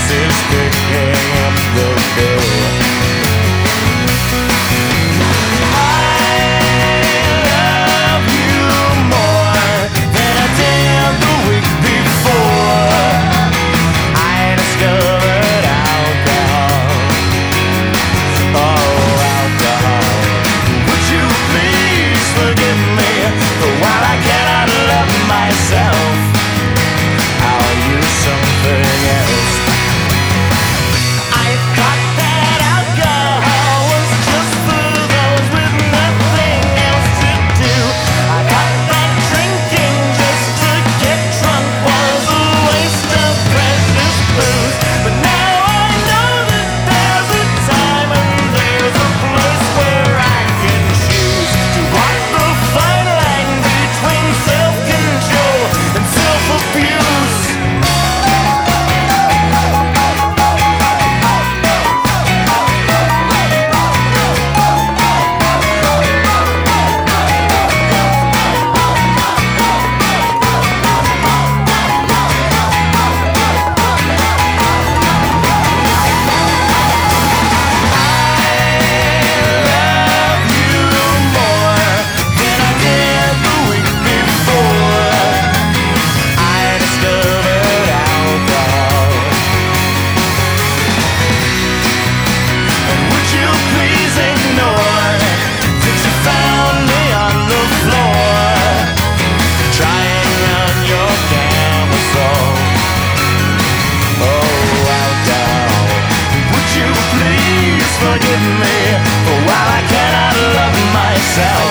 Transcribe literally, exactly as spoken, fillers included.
is picking up the bill. I love you more than I did the week before. I discovered alcohol. Oh, alcohol. Would you please forgive me for while I cannot love myself? I'll use something else. I thought that alcohol was just for those with nothing else to do. I thought that drinking just to get drunk was a waste of precious booze. But now I know that there's a time and there's a place where I can choose to walk the fine line between self-control and self-abuse. Forgive me for while I cannot love myself.